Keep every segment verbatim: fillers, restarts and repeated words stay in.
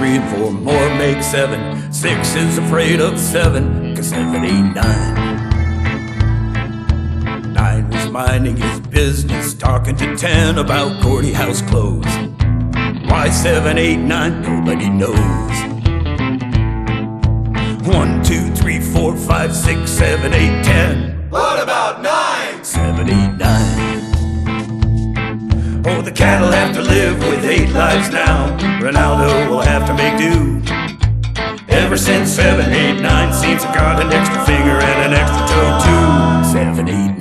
three and four more make seven. Six is afraid of seven, cause seven ain't nine. Nine was minding his business, talking to ten about Cordy house clothes. Why seven, eight, nine, nobody knows. One, two, three, four, five, six, seven, eight, ten. What about nine? Seven, eight, nine. Oh, the cattle have to live with eight lives now. Ronaldo will have to make do. Ever since seven, eight, nine seems to got an extra finger and an extra toe too. Seven, eight,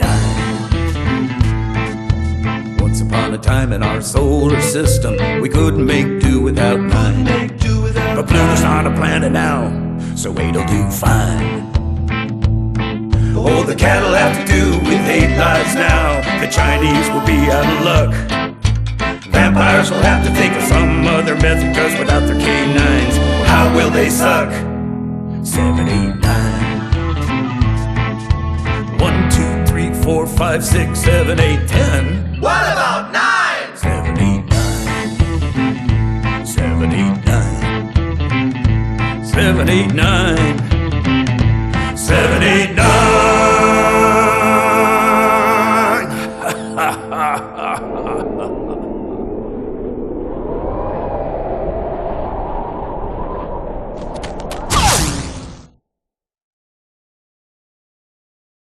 nine. Once upon a time in our solar system, we couldn't make do without nine. But Pluto's not a planet now, so eight'll do fine. Oh, the cattle have to do with eight lives now. The Chinese will be out of luck. Vampires will have to think of some other method, cause without their canines, how will they suck? Seven, eight, nine. One, two, three, four, five, six, seven, eight, ten. What about nine? Seven, eight, nine. Seven, eight, nine. Seven, eight, nine. Seven, eight, nine. Ha ha ha ha ha.